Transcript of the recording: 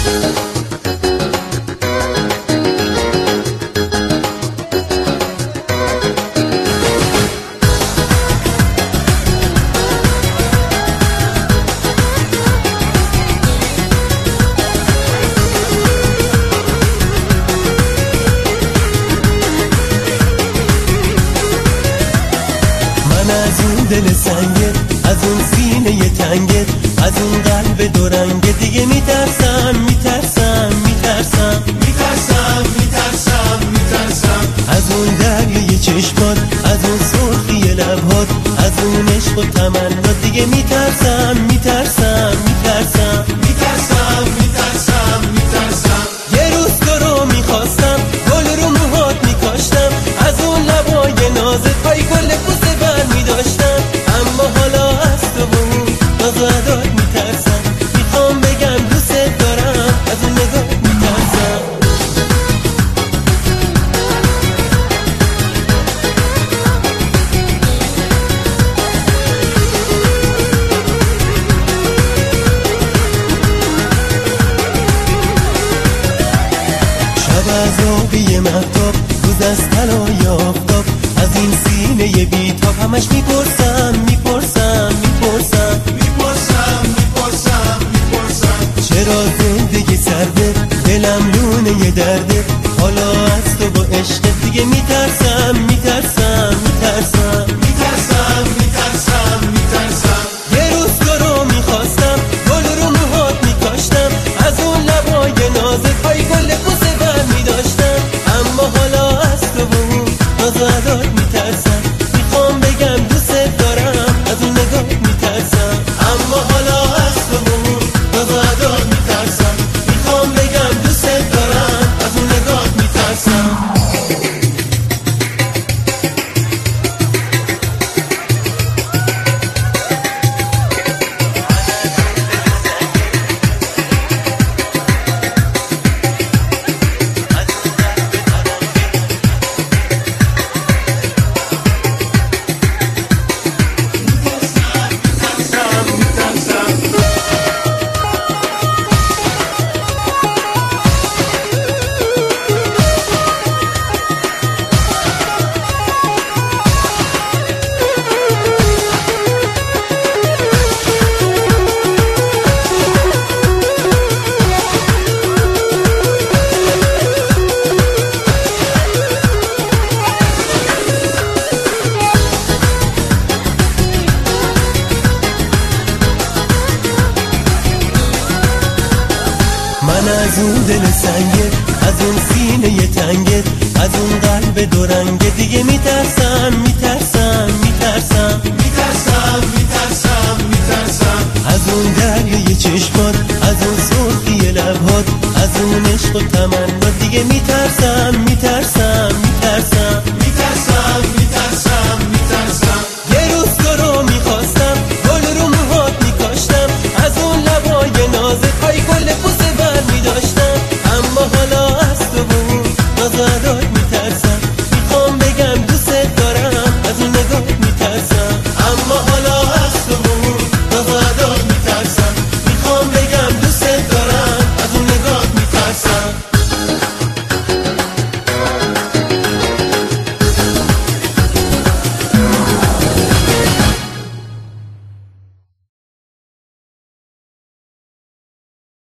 از اون دل سنگت، از اون سینه تنگت، از اون قلب دورنگت دیگه میترسم میترسم میترسم میترسم میترسم میترسم از اون دریای چشمات، از اون سرخی لبهات، از اون عشق و تمنات دیگه میترسم میترسم میترسم میترسم میترسم میترسم یه روز تو رو میخواستم، گل رو موهات میکاشتم، از اون لبای نازت پای گل بوسه بر میداشتم، اما حالا از تو و اون ناز و عدات میترسم، میخوام بگم دوست دارم، از اون نگاه میترسم. شب از آبی مهتاب، روز از طلای آفتاب، از این سینه بیتاب همش میپرسم میپرسم میپرسم میپرسم میپرسم میپرسم چرا زندگی سرده، دلم لونه درده، حالا از تو با عشق دیگه میترسم میترسم میترسم میترسم میترسم میترسم یه روز تو رو میخواستم، گل رو موهات میکاشتم، از اون لبای نازت پای گل بوسه بر میداشتم، اما حالا از تو و اون ناز و عدات میترسم، میخوام بگم دوست دارم، از اون نگاه میترسم، اما حالا از تو و اون ناز و عدات میترسم، میخوام بگم دوست دارم، از اون نگاه میترسم. من از اون دل سنگت، از اون سینه تنگت، از اون قلب دورنگت دیگه میترسم میترسم میترسم میترسم میترسم میترسم از اون دریای چشمات، از اون سرخی لبهات، از اون عشق و تمنات دیگه میترسم میترسم